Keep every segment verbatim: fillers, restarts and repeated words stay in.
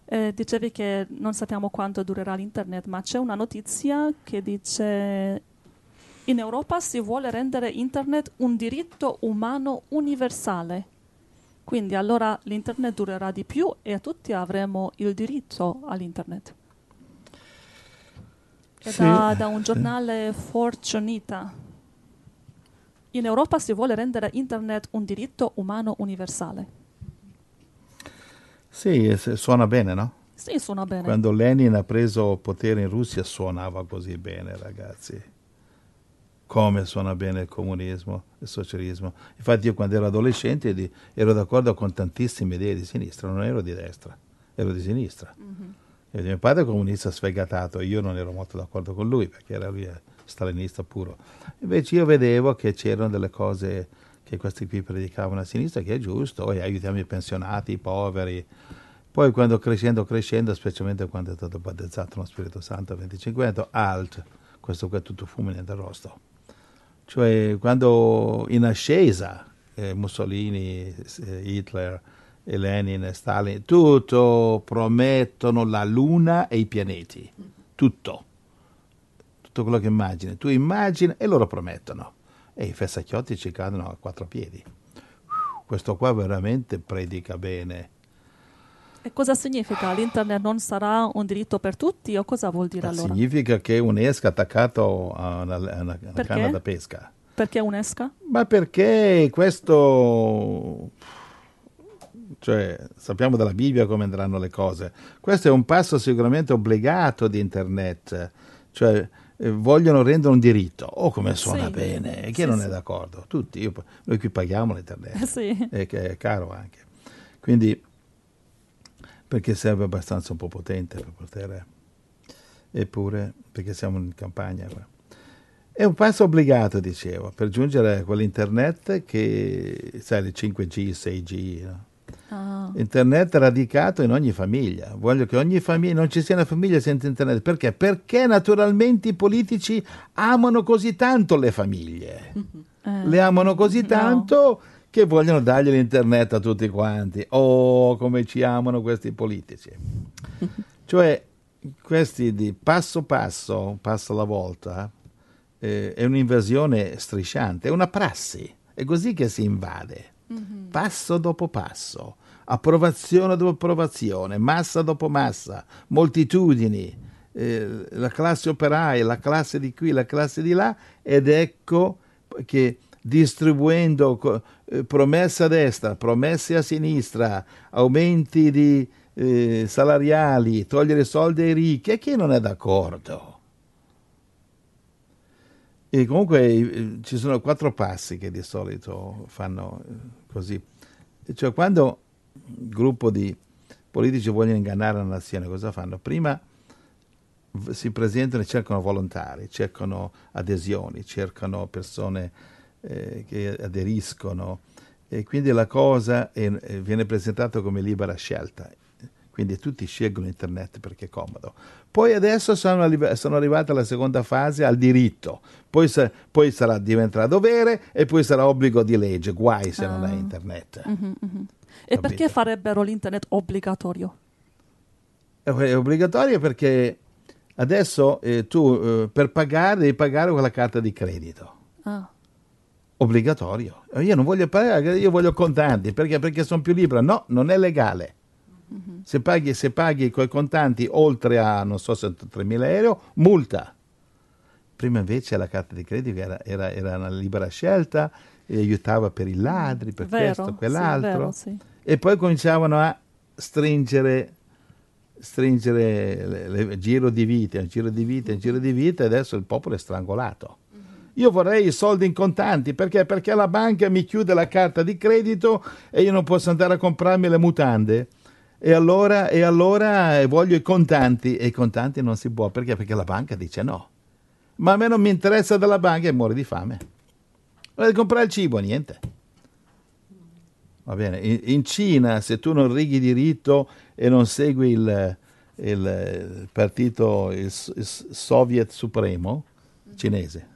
Eh, dicevi che non sappiamo quanto durerà l'internet, ma c'è una notizia che dice in Europa si vuole rendere internet un diritto umano universale. Quindi allora l'internet durerà di più e tutti avremo il diritto all'internet. È Sì, da, da un sì. giornale Fortunita. In Europa si vuole rendere internet un diritto umano universale. Sì, e se- suona bene, no? Sì, suona bene. Quando Lenin ha preso potere in Russia suonava così bene, ragazzi. Come suona bene il comunismo, il socialismo. Infatti io quando ero adolescente di- ero d'accordo con tantissime idee di sinistra, non ero di destra, ero di sinistra. Mhm. E mio padre è comunista sfegatato, io non ero molto d'accordo con lui perché era lui è stalinista puro. Invece io vedevo che c'erano delle cose che questi qui predicavano a sinistra, che è giusto, e aiutiamo i pensionati, i poveri. Poi quando crescendo, crescendo, specialmente quando è stato battezzato lo Spirito Santo a venticinque anni, alt, questo qua è tutto fumo e niente arrosto. Cioè quando in ascesa eh, Mussolini, eh, Hitler, e Lenin e Stalin, tutto promettono la luna e i pianeti, tutto, tutto quello che immagini. Tu immagini e loro promettono. E i fessacchiotti ci cadono a quattro piedi. Questo qua veramente predica bene. E cosa significa? L'internet non sarà un diritto per tutti o cosa vuol dire Ma allora? significa che un esca attaccato a una, a una- a una canna Perché? da pesca. Perché un'esca? Ma perché questo, cioè, sappiamo dalla Bibbia come andranno le cose. Questo è un passo sicuramente obbligato di internet, cioè eh, vogliono rendere un diritto. Oh, come suona Sì. bene, chi Sì, non sì. è d'accordo? Tutti, io- noi qui paghiamo l'internet, Eh, sì. e che è caro anche. Quindi, perché serve abbastanza un po' potente per poter, eppure, perché siamo in campagna qua. È un passo obbligato, dicevo, per giungere a quell'internet che, sai, il cinque G, sei G, no? Ah, Internet radicato in ogni famiglia. Voglio che ogni famiglia, non ci sia una famiglia senza internet. Perché? Perché naturalmente i politici amano così tanto le famiglie. eh, Le amano così no. tanto che vogliono dargli l'internet a tutti quanti. Oh, come ci amano questi politici. Cioè, questi di passo passo, passo alla volta, eh, è un'invasione strisciante, è una prassi. È così che si invade. Mhm. Passo dopo passo, approvazione dopo approvazione, massa dopo massa, moltitudini, eh, la classe operaia, la classe di qui, la classe di là, ed ecco che distribuendo co- eh, promesse a destra, promesse a sinistra, aumenti di eh, salariali, togliere soldi ai ricchi, e chi non è d'accordo? E comunque eh, ci sono quattro passi che di solito fanno eh, così. E cioè quando un gruppo di politici vogliono ingannare la nazione, cosa fanno? Prima v- si presentano e cercano volontari, cercano adesioni, cercano persone eh, che aderiscono, e quindi la cosa è- è- viene presentata come libera scelta. Quindi tutti scelgono internet perché è comodo. Poi adesso sono, arri- sono arrivati alla seconda fase, al diritto. Poi, sa- poi sarà, diventerà dovere e poi sarà obbligo di legge. Guai se non Ah. hai internet. Mhm, mhm. E perché Capito? farebbero l'internet obbligatorio? È è obbligatorio perché adesso eh, tu eh, per pagare devi pagare con la carta di credito. Ah. Obbligatorio. Io non voglio pagare, io voglio contanti. Perché? Perché sono più libero. No, non è legale. Mhm. Se paghi, se paghi con i contanti oltre a, non so se tremila euro, multa. Prima invece la carta di credito era, era, era una libera scelta e aiutava per i ladri, per Vero, questo, sì, quell'altro. vero, sì. E poi cominciavano a stringere, stringere le- le- giro di vita, un giro di vita, un giro di vita, e adesso il popolo è strangolato. Io vorrei i soldi in contanti, perché? Perché la banca mi chiude la carta di credito e io non posso andare a comprarmi le mutande. E allora, e allora voglio i contanti, e i contanti non si può, perché? Perché la banca dice no. Ma a me non mi interessa della banca e muore di fame. Voglio comprare il cibo, niente. Va bene, in, in Cina se tu non righi diritto e non segui il, il, il partito, il, il Soviet Supremo cinese,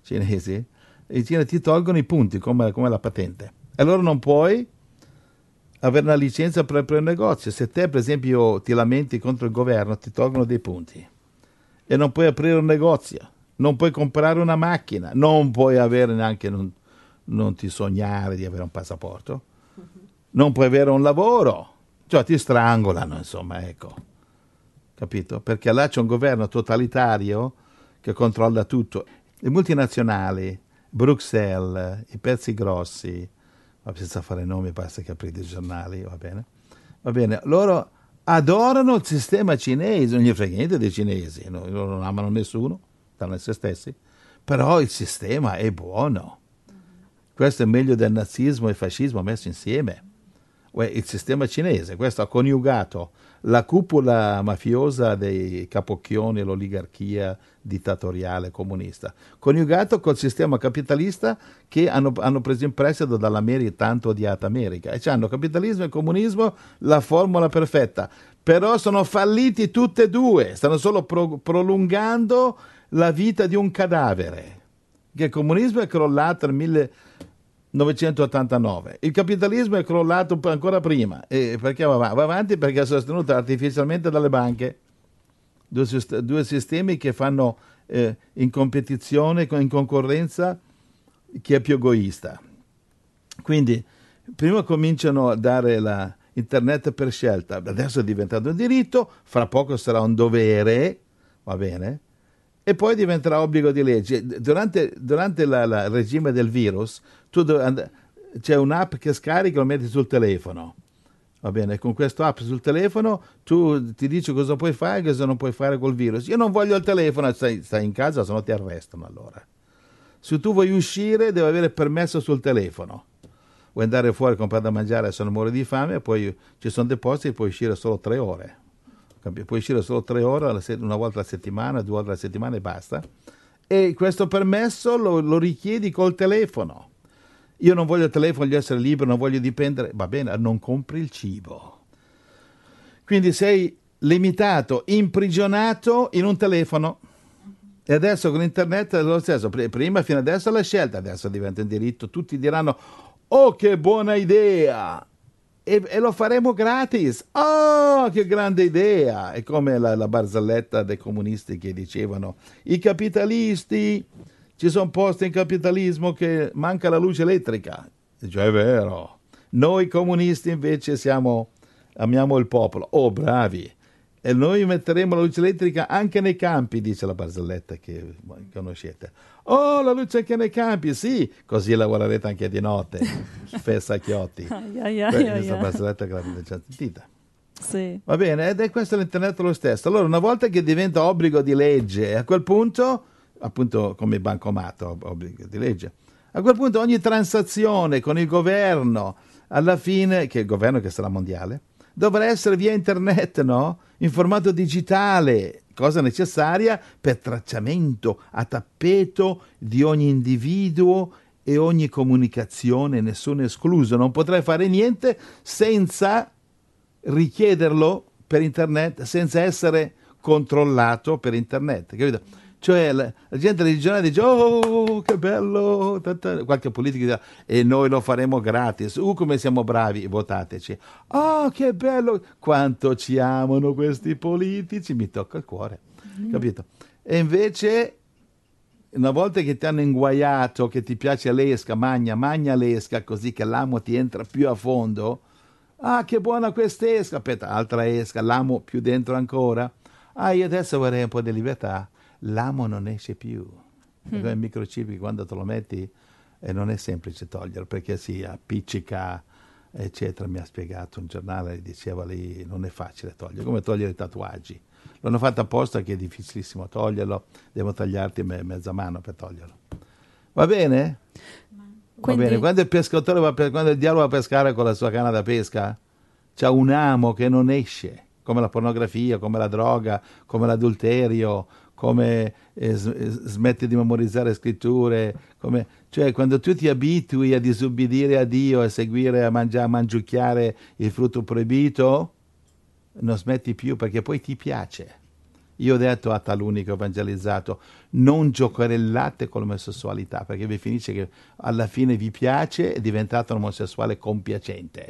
cinesi, in Cina ti tolgono i punti come, come la patente. E allora non puoi avere una licenza per aprire un negozio. Se te, per esempio, ti lamenti contro il governo, ti tolgono dei punti e non puoi aprire un negozio, non puoi comprare una macchina, non puoi avere neanche, non, non ti sognare di avere un passaporto, non puoi avere un lavoro, cioè ti strangolano, insomma, ecco, capito? Perché là c'è un governo totalitario che controlla tutto. Le multinazionali, Bruxelles, i pezzi grossi, ma senza fare nomi, basta che aprite i giornali, va bene? Va bene, loro adorano il sistema cinese, non gli frega niente dei cinesi, no? Loro non amano nessuno, tranne se stessi, però il sistema è buono. Questo è meglio del nazismo e fascismo messi insieme. Il sistema cinese, questo ha coniugato la cupola mafiosa dei capocchioni e l'oligarchia dittatoriale comunista, coniugato col sistema capitalista che hanno, hanno preso in prestito dall'America, tanto odiata America, e hanno capitalismo e comunismo, la formula perfetta, però sono falliti tutte e due, stanno solo pro, prolungando la vita di un cadavere, che il comunismo è crollato nel millenovecentottantanove, il capitalismo è crollato ancora prima, e perché va, va avanti? Perché è sostenuto artificialmente dalle banche, due, due sistemi che fanno eh, in competizione, in concorrenza chi è più egoista. Quindi prima cominciano a dare la internet per scelta, adesso è diventato un diritto, fra poco sarà un dovere, va bene? E poi diventerà obbligo di legge. Durante, durante la, la, il regime del virus, tu and- c'è un'app che scarichi e lo metti sul telefono. Va bene, con questa app sul telefono tu ti dici cosa puoi fare e cosa non puoi fare col virus. Io non voglio il telefono, stai, stai in casa, se no ti arrestano allora. Se tu vuoi uscire devi avere permesso sul telefono. Vuoi andare fuori a comprare da mangiare se non muori di fame, poi ci sono dei posti e puoi uscire solo tre ore. Puoi uscire solo tre ore, una volta alla settimana, due volte alla settimana e basta. E questo permesso lo, lo richiedi col telefono. Io non voglio il telefono, voglio essere libero, non voglio dipendere. Va bene, non compri il cibo. Quindi sei limitato, imprigionato in un telefono. E adesso con internet è lo stesso. Prima, fino adesso, la scelta, adesso diventa un diritto. Tutti diranno, oh che buona idea! E, e lo faremo gratis. Oh, che grande idea! È come la, la barzelletta dei comunisti che dicevano, i capitalisti... Ci sono posti in capitalismo che manca la luce elettrica. Cioè, è vero. Noi comunisti invece siamo, amiamo il popolo. Oh, bravi. E noi metteremo la luce elettrica anche nei campi, dice la barzelletta che conoscete. Oh, la luce anche nei campi, sì. Così lavorerete anche di notte. Fessacchiotti. Questa barzelletta che l'avete già sentita. Sì. Va bene, ed è questo l'internet lo stesso. Allora, una volta che diventa obbligo di legge, a quel punto... appunto come il bancomato, obbligo di legge. A quel punto ogni transazione con il governo, alla fine, che è il governo che sarà mondiale, dovrà essere via internet, no? In formato digitale, cosa necessaria per tracciamento a tappeto di ogni individuo e ogni comunicazione, nessuno escluso. Non potrai fare niente senza richiederlo per internet, senza essere controllato per internet, capito? Cioè la, la gente del giornale dice oh che bello, tanta, qualche politico dice e noi lo faremo gratis, uh come siamo bravi, votateci, oh che bello, quanto ci amano questi politici, mi tocca il cuore, mm. capito? E invece una volta che ti hanno inguaiato, che ti piace l'esca, magna, magna l'esca così che l'amo ti entra più a fondo, ah che buona quest'esca, aspetta, altra esca, l'amo più dentro ancora, ah io adesso vorrei un po' di libertà. L'amo non esce più. Mm. Il microchip quando te lo metti eh, non è semplice toglierlo perché si appiccica, eccetera. Mi ha spiegato un giornale, diceva lì, non è facile togliere, come togliere i tatuaggi. L'hanno fatto apposta che è difficilissimo toglierlo, devo tagliarti me- mezza mano per toglierlo. Va bene? Va Quindi... bene. Quando il pescatore va per, quando il diavolo va a pescare con la sua canna da pesca, c'ha un amo che non esce, come la pornografia, come la droga, come l'adulterio, come eh, smetti di memorizzare scritture, come, cioè quando tu ti abitui a disobbedire a Dio, a seguire, a mangiare, a mangiucchiare il frutto proibito, non smetti più perché poi ti piace. Io ho detto a taluni che ho evangelizzato, non giocherellate con l'omosessualità, perché vi finisce che alla fine vi piace e diventate un omosessuale compiacente.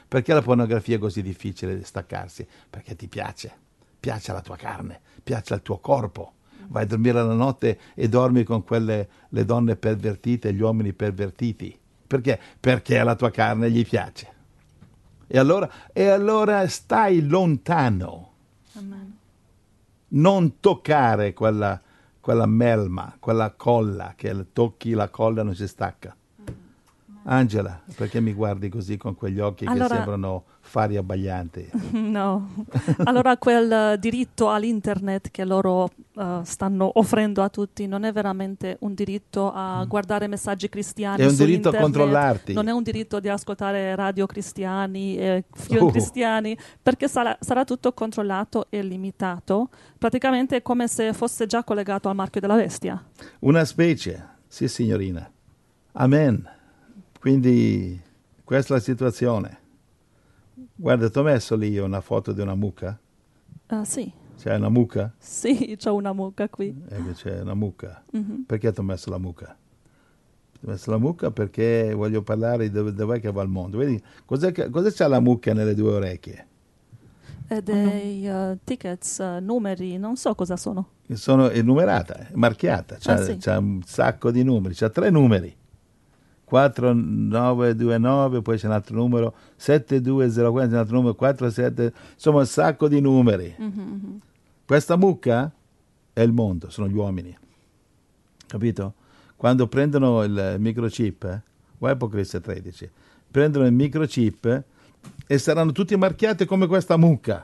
Perché la pornografia è così difficile di staccarsi? Perché ti piace, piace la tua carne, piace il tuo corpo. Vai a dormire la notte e dormi con quelle le donne pervertite, gli uomini pervertiti. Perché? Perché la tua carne gli piace. E allora, e allora stai lontano. Amen. Non toccare quella, quella melma, quella colla, che tocchi la colla e non si stacca. Angela, perché mi guardi così con quegli occhi Allora, che sembrano fari abbaglianti? No. Allora quel uh, diritto all'internet che loro uh, stanno offrendo a tutti non è veramente un diritto a guardare messaggi cristiani È un su diritto a internet, controllarti. non è un diritto di ascoltare radio cristiani e film Oh. cristiani, perché sarà, sarà tutto controllato e limitato. Praticamente è come se fosse già collegato al marchio della bestia. Una specie, sì signorina. Amen. Quindi questa è la situazione. Guarda, ti ho messo lì una foto di una mucca? Uh, sì, C'è una mucca? sì, c'ho una mucca qui. Eh, c'è una mucca. Mhm. Perché ti ho messo la mucca? Ti ho messo la mucca perché voglio parlare di dove, dov'è che va il mondo. Vedi, cos'è che, cosa c'ha la mucca nelle due orecchie? E dei uh, tickets, uh, numeri, non so cosa sono. Che sono è numerata, è marchiata, c'ha, Ah, sì. c'ha un sacco di numeri, c'ha tre numeri. quattro nove due nove, poi c'è un altro numero, sette due zero quattro, c'è un altro numero, quattro sette, insomma un sacco di numeri. Mhm. Questa mucca è il mondo, sono gli uomini, capito? Quando prendono il microchip, eh, o Apocalisse tredici, prendono il microchip e saranno tutti marchiati come questa mucca.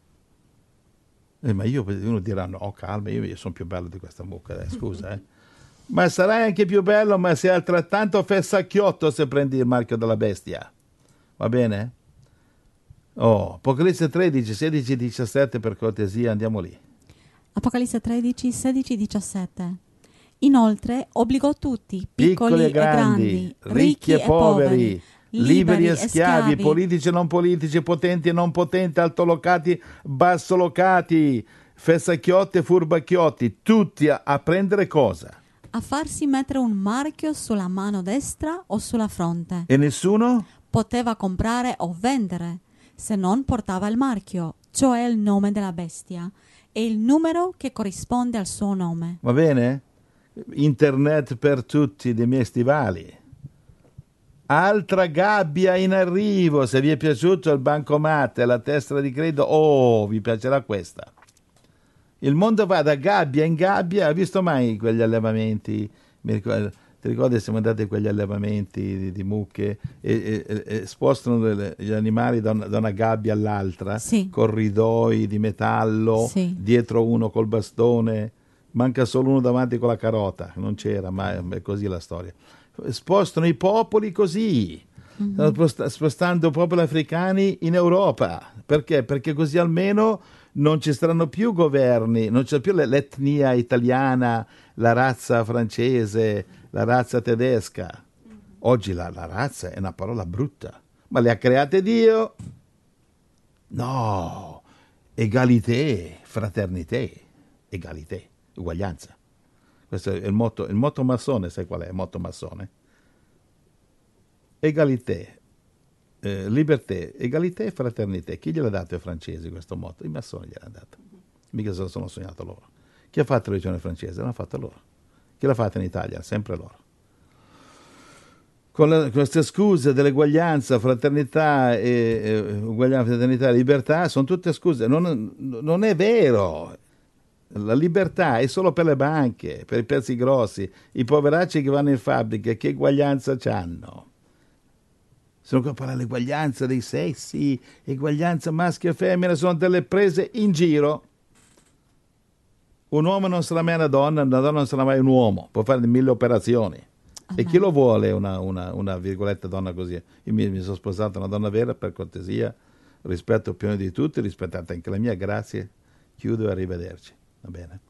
Eh, ma io, uno dirà, no, calma, io, io sono più bello di questa mucca, dai, scusa, eh. Ma sarai anche più bello, ma sei altrettanto fessacchiotto se prendi il marchio della bestia. Va bene? Oh, Apocalisse tredici, sedici, diciassette per cortesia, andiamo lì. Apocalisse tredici, sedici, diciassette. Inoltre obbligò tutti, piccoli, Piccoli e grandi, grandi, ricchi e poveri, liberi e schiavi, schiavi, politici e non politici, potenti e non potenti, altolocati, bassolocati, fessacchiotti e furbacchiotti, tutti a, a prendere cosa? a farsi mettere un marchio sulla mano destra o sulla fronte. E nessuno? Poteva comprare o vendere se non portava il marchio, cioè il nome della bestia e il numero che corrisponde al suo nome. Va bene? Internet per tutti dei miei stivali. Altra gabbia in arrivo. Se vi è piaciuto il bancomat e la tessera di credito, oh, vi piacerà questa. Il mondo va da gabbia in gabbia. Hai visto mai quegli allevamenti? Mi ricordo, ti ricordi siamo andati a quegli allevamenti di, di mucche e, e, e spostano le, gli animali da una, da una gabbia all'altra, Sì. corridoi di metallo, Sì. dietro uno col bastone, manca solo uno davanti con la carota, non c'era, ma è così la storia. Spostano i popoli così, Mhm. stanno spostando popoli africani in Europa. Perché? Perché così almeno non ci saranno più governi, non c'è più l'etnia italiana, la razza francese, la razza tedesca. Oggi la, la razza è una parola brutta, ma le ha create Dio. No, egalité, fraternité, egalité, uguaglianza. Questo è il motto, il motto massone, sai qual è il motto massone? Egalité, eh, liberté, egalité e fraternité. Chi gliel'ha dato ai francesi questo motto? I massoni gliel'hanno dato. Mica se lo sono sognato loro. Chi ha fatto la religione francese? L'hanno fatta loro. Chi l'ha fatta in Italia? Sempre loro. Con la, queste scuse dell'eguaglianza, fraternità, e, e, uguaglianza, fraternità e libertà sono tutte scuse. Non, non è vero. La libertà è solo per le banche, per i pezzi grossi. I poveracci che vanno in fabbrica, che eguaglianza c'hanno? Sono qua a parlare dell'eguaglianza dei sessi, eguaglianza maschio e femmina, sono delle prese in giro. Un uomo non sarà mai una donna, una donna non sarà mai un uomo, può fare mille operazioni. E chi lo vuole una, una, una virgoletta donna così? Io mi, mi sono sposato una donna vera, per cortesia, rispetto più di tutti, rispettate anche la mia, grazie, chiudo e arrivederci. Va bene?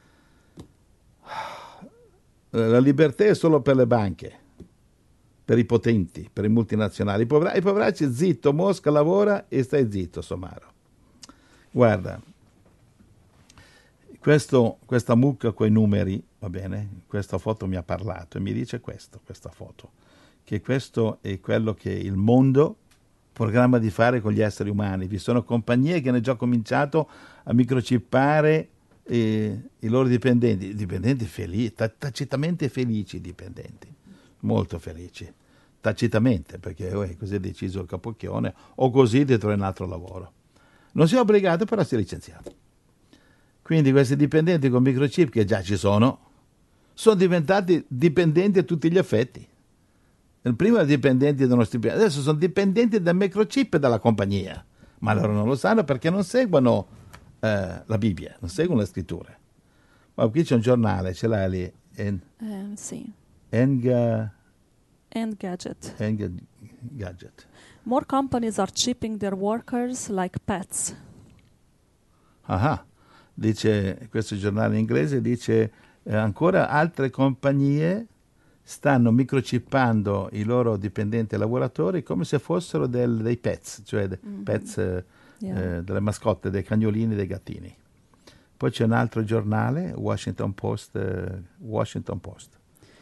La libertà è solo per le banche, per i potenti, per i multinazionali. I, povera- i poveracci, zitto, Mosca lavora e stai zitto, Somaro. Guarda, questo, questa mucca con i numeri, va bene? Questa foto mi ha parlato e mi dice questo, questa foto, che questo è quello che il mondo programma di fare con gli esseri umani. Vi sono compagnie che hanno già cominciato a microchippare eh, i loro dipendenti, dipendenti felici, tacitamente felici dipendenti, molto felici, tacitamente, perché oh, così ha deciso il capocchione, o così ti trovi un altro lavoro. Non si è obbligato, però si è licenziato. Quindi questi dipendenti con microchip, che già ci sono, sono diventati dipendenti a tutti gli effetti. Prima erano dipendenti da uno stipendio, adesso sono dipendenti dal microchip e dalla compagnia, ma loro non lo sanno perché non seguono eh, la Bibbia, non seguono le scritture. Ma qui c'è un giornale, ce l'hai lì? En, Um, sì. Enga, Engadget. Enga Gadget. More companies are chipping their workers like pets. Ah, dice questo giornale inglese, dice eh, ancora altre compagnie stanno microchippando i loro dipendenti e lavoratori come se fossero del, dei pets, cioè de, mm-hmm. pets, eh, yeah. eh, delle mascotte, dei cagnolini, dei gattini. Poi c'è un altro giornale, Washington Post. Eh, Washington Post.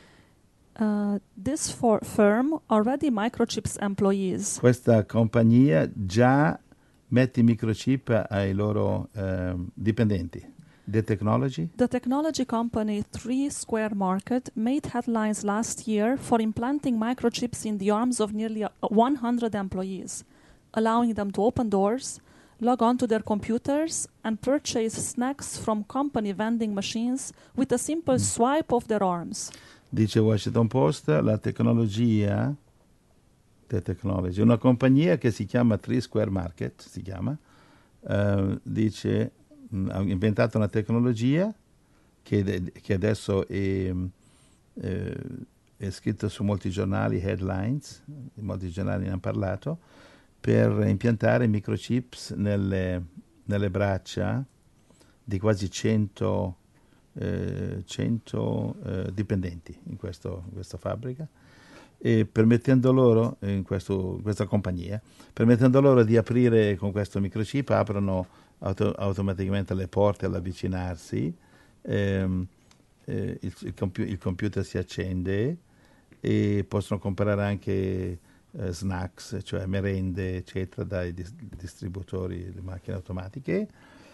Uh, this for firm already microchips employees. Questa compagnia già mette i microchip ai loro eh, dipendenti. The technology? The technology company Three Square Market made headlines last year for implanting microchips in the arms of nearly one hundred employees, allowing them to open doors, log on to their computers, and purchase snacks from company vending machines with a simple mm. swipe of their arms. Dice Washington Post, la tecnologia, The Technology, una compagnia che si chiama Three Square Market, si chiama, uh, dice... ha inventato una tecnologia che, che adesso è, eh, è scritta su molti giornali, headlines, molti giornali ne hanno parlato, per impiantare microchips nelle, nelle braccia di quasi cento, eh, cento eh, dipendenti in, questo, in questa fabbrica, e permettendo loro, in, questo, in questa compagnia, permettendo loro di aprire con questo microchip, aprono Auto, automaticamente le porte all'avvicinarsi, ehm, eh, il, il, compu- il computer si accende e possono comprare anche eh, snacks, cioè merende, eccetera, dai dis- distributori di macchine automatiche,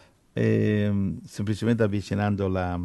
ehm, semplicemente avvicinando la,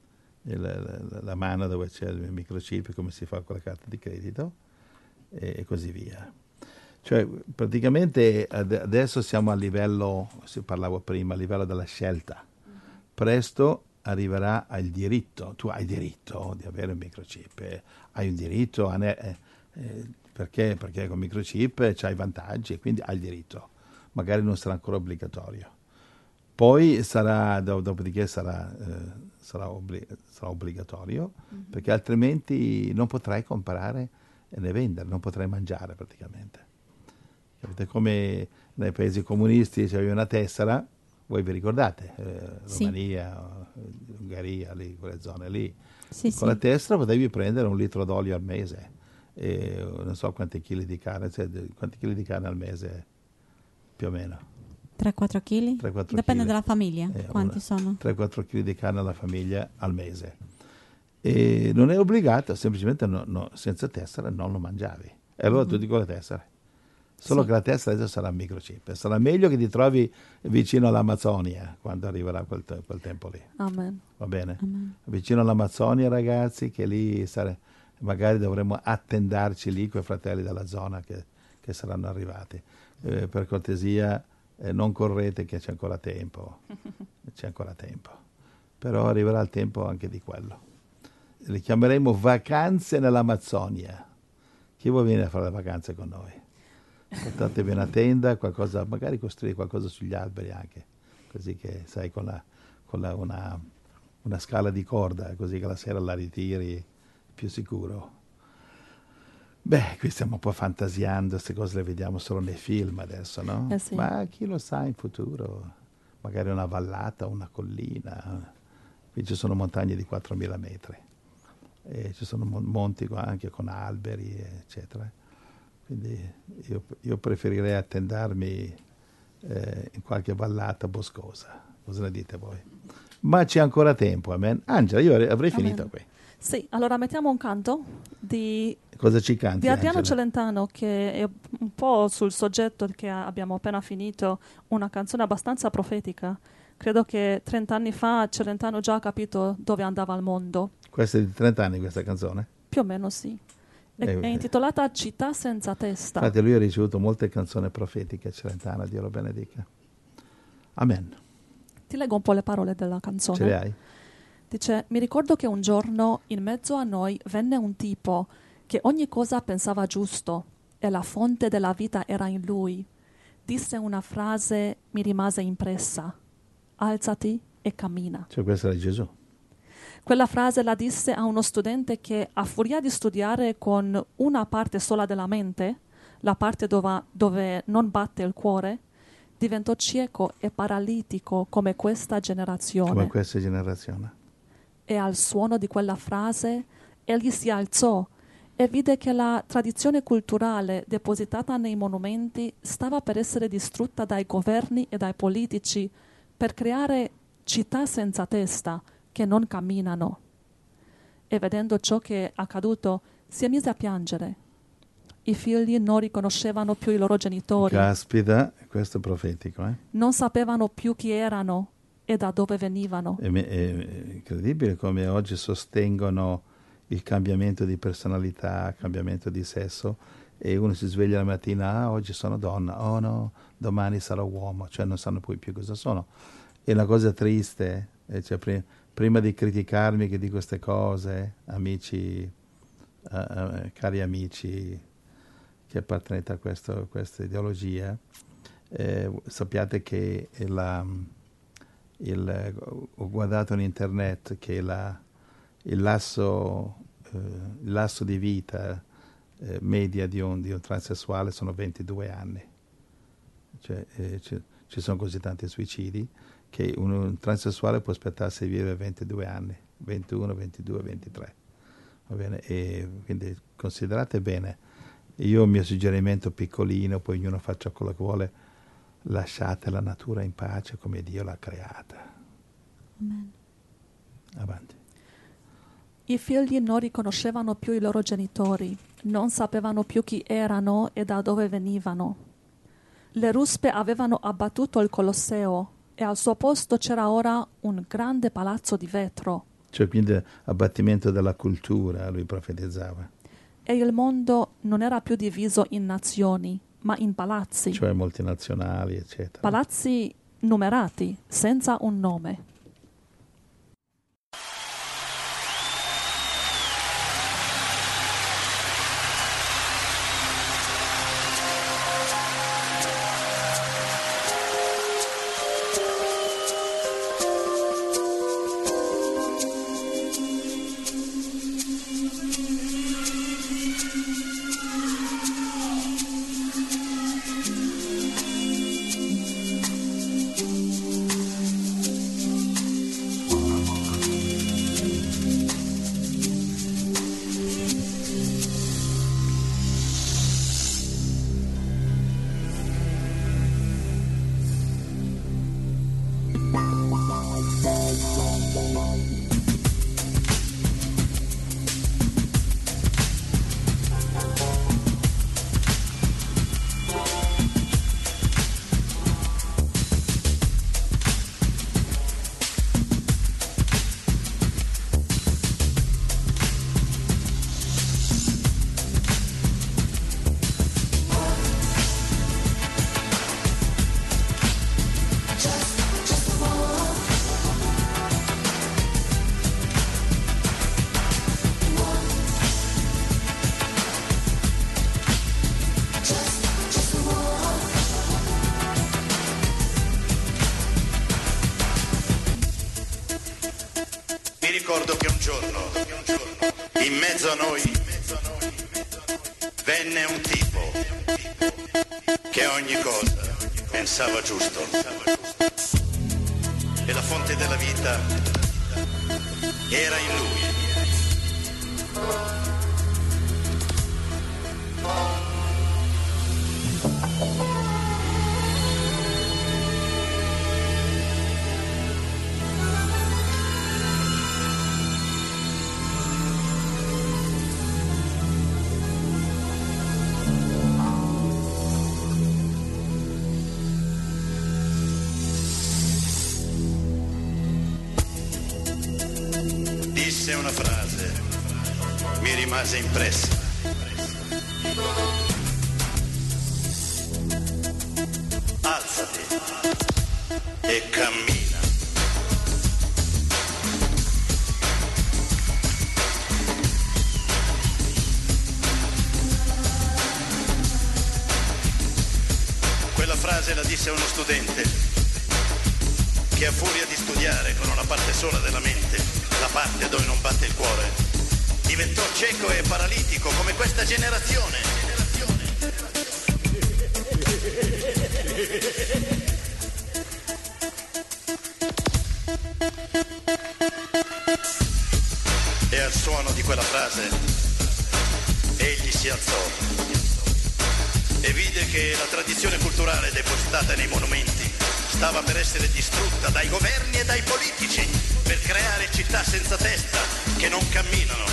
la, la mano dove c'è il microchip, come si fa con la carta di credito, e, e così via. Cioè, praticamente adesso siamo a livello, si parlavo prima, a livello della scelta. Presto arriverà al diritto. Tu hai diritto di avere un microchip, eh, hai un diritto, a ne- eh, eh, perché? Perché con microchip c'hai vantaggi e quindi hai il diritto. Magari non sarà ancora obbligatorio. Poi sarà, do- dopodiché sarà, eh, sarà, obbli- sarà obbligatorio, mm-hmm. perché altrimenti non potrai comprare e ne vendere, non potrai mangiare praticamente. Capite? Come nei paesi comunisti c'aveva una tessera, voi vi ricordate, eh, sì. Romania, Ungheria, lì, quelle zone lì, sì, con sì. la tessera potevi prendere un litro d'olio al mese, e non so quanti chili di carne, cioè, quanti chili di carne al mese più o meno? tre quattro chili? Dipende dalla famiglia, eh, quanti una, sono? tre quattro chili di carne alla famiglia al mese. E non è obbligato, semplicemente no, no, senza tessera non lo mangiavi. E allora mm-hmm. tu dico le tessere. Solo sì. che la tessera adesso sarà microchip. Sarà meglio che ti trovi vicino all'Amazzonia quando arriverà quel, te- quel tempo lì. Amen. Va bene? Amen. Vicino all'Amazzonia, ragazzi, che lì sare- magari dovremo attendarci lì con i fratelli della zona che, che saranno arrivati. Eh, per cortesia, eh, non correte che c'è ancora tempo. C'è ancora tempo. Però arriverà il tempo anche di quello. Le chiameremo vacanze nell'Amazzonia. Chi vuole venire a fare le vacanze con noi? Portatevi una tenda, qualcosa, magari costruire qualcosa sugli alberi anche, così che sai con, la, con la, una, una scala di corda, così che la sera la ritiri più sicuro. Beh, qui stiamo un po' fantasiando, queste cose le vediamo solo nei film adesso, no? Eh sì. Ma chi lo sa in futuro? Magari una vallata, una collina. Qui ci sono montagne di quattromila metri, e ci sono monti anche con alberi, eccetera. Quindi io, io preferirei attendarmi eh, in qualche vallata boscosa. Cosa ne dite voi? Ma c'è ancora tempo, amen. Angela, io avrei amen. finito qui. Sì, allora mettiamo un canto di Cosa ci canti, Di Adriano Angela? Celentano, che è un po' sul soggetto che abbiamo appena finito, una canzone abbastanza profetica. Credo che trent'anni fa Celentano già ha capito dove andava il mondo. Questa è di trenta anni questa canzone? Più o meno sì. È, Eh, è intitolata Città senza testa. Infatti lui ha ricevuto molte canzoni profetiche, Celentano, Dio lo benedica. Amen. Ti leggo un po' le parole della canzone. Ce le hai? Dice: mi ricordo che un giorno in mezzo a noi venne un tipo che ogni cosa pensava giusto e la fonte della vita era in lui. Disse una frase, mi rimase impressa: alzati e cammina. Cioè questo era Gesù. Quella frase la disse a uno studente che, a furia di studiare con una parte sola della mente, la parte dove, dove non batte il cuore, diventò cieco e paralitico come questa generazione. Come questa generazione. E al suono di quella frase egli si alzò e vide che la tradizione culturale depositata nei monumenti stava per essere distrutta dai governi e dai politici per creare città senza testa che non camminano. E vedendo ciò che è accaduto si mise a piangere. I figli non riconoscevano più i loro genitori. Caspita, questo è profetico, eh? Non sapevano più chi erano e da dove venivano. È, è incredibile come oggi sostengono il cambiamento di personalità, il cambiamento di sesso, e uno si sveglia la mattina, ah, oggi sono donna, oh no, domani sarò uomo, cioè non sanno poi più cosa sono. È una cosa triste, eh, cioè, prima, prima di criticarmi che di queste cose, amici, uh, uh, cari amici che appartenete a questo, questa ideologia, eh, sappiate che la, il, ho guardato in internet che la, il, lasso, eh, il lasso di vita eh, media di un, di un transessuale sono ventidue anni. Cioè, eh, ci, ci sono così tanti suicidi che un, un transessuale può aspettarsi di vivere ventidue anni, ventuno, ventidue, ventitré. Va bene? E quindi considerate bene. Io il mio suggerimento piccolino, poi ognuno faccia quello che vuole, lasciate la natura in pace come Dio l'ha creata. Amen. Avanti. I figli non riconoscevano più i loro genitori, non sapevano più chi erano e da dove venivano. Le ruspe avevano abbattuto il Colosseo e al suo posto c'era ora un grande palazzo di vetro. Cioè quindi abbattimento della cultura, lui profetizzava. E il mondo non era più diviso in nazioni, ma in palazzi. Cioè multinazionali, eccetera. Palazzi numerati, senza un nome. ricordo che un giorno, in mezzo a noi, venne un tipo che a ogni cosa pensava giusto. E la fonte della vita era in lui. disse una frase, mi rimase impressa. Alzati e cammina. Quella frase la disse uno studente che a furia di studiare con una parte sola della mente, la parte dove non batte il cuore, diventò cieco e paralitico come questa generazione. E al suono di quella frase egli si alzò e vide che la tradizione culturale depositata nei monumenti stava per essere distrutta dai governi e dai politici per creare città senza testa che non camminano.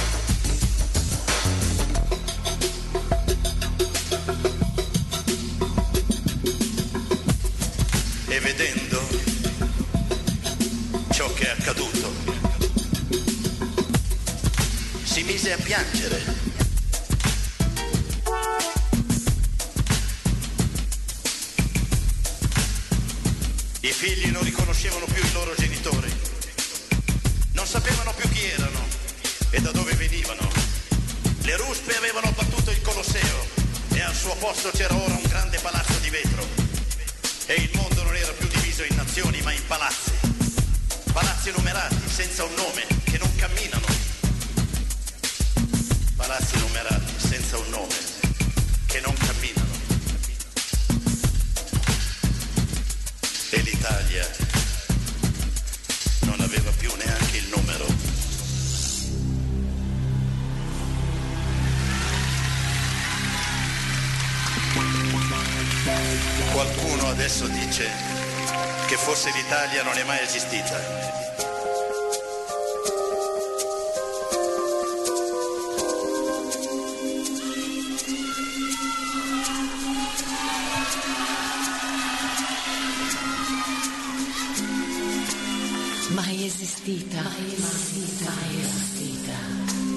E vedendo ciò che è accaduto, si mise a piangere. I figli non riconoscevano più i loro genitori, non sapevano più chi erano e da dove venivano. Le ruspe avevano abbattuto il Colosseo e al suo posto c'era ora un grande palazzo di vetro. E il mondo non era più diviso in nazioni ma in palazzi. Palazzi numerati, senza un nome, che non camminano. Palazzi numerati, senza un nome, che non camminano. E l'Italia non aveva più neanche il numero. Qualcuno adesso dice che forse l'Italia non è mai esistita. Mai esistita, mai esistita, mai esistita.